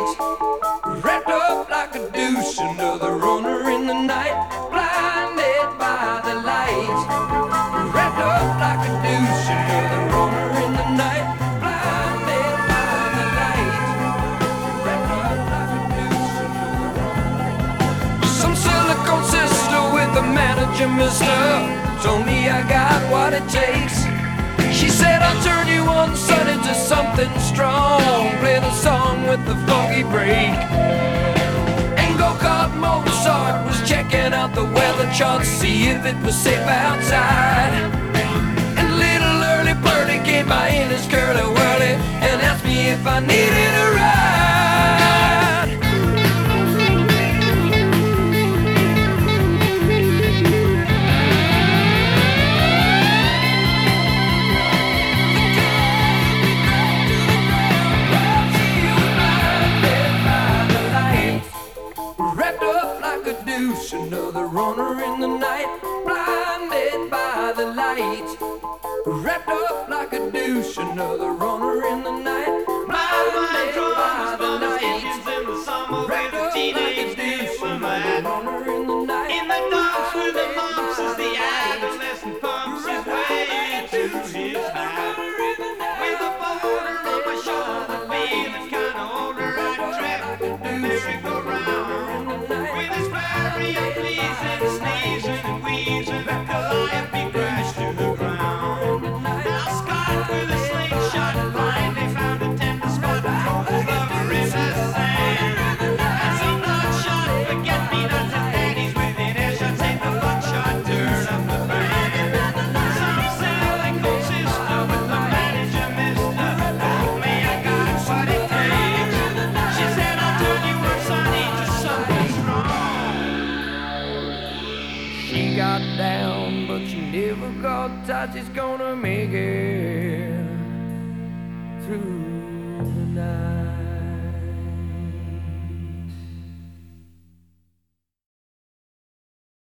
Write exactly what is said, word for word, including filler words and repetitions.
wrapped up like a douche, another runner in the night, blinded by the light. Wrapped up like a douche, another runner in the night, blinded by the light. Wrapped up like a douche, another runner. Some silicone sister with a manager, mister, told me I got what it takes. She said I'll turn you on, son, into something strong. Play the song with the funky break. And go-kart Mozart was checking out the weather charts, see if it was safe outside. And little early birdie came by in his curly-whirly and asked me if I needed a ride. Another runner in the night, blinded by the light. Wrapped up like a douche, another runner in the night, blinded by the light. Wrapped up like a douche, another runner in the night. In the dark with the mumps as the adolescent pumps his way to his back. With a boulder on my shoulder, feeling kinda older, I track the merry-go-round. With his very unpleasing sneezing and wheezing, Calliope crashed to the ground. Now Scott with a slingshot finally found a tender spot for his lover in the sand. And some not-shot forget-me-nots and daddies within earshot saved the buckshot turn up the band. Some silicone sister with the manager, mister, told me I got what it takes. She said I'll turn you on, sonny, to something strong. She got down, but she never got tight. She's gonna make it through the night.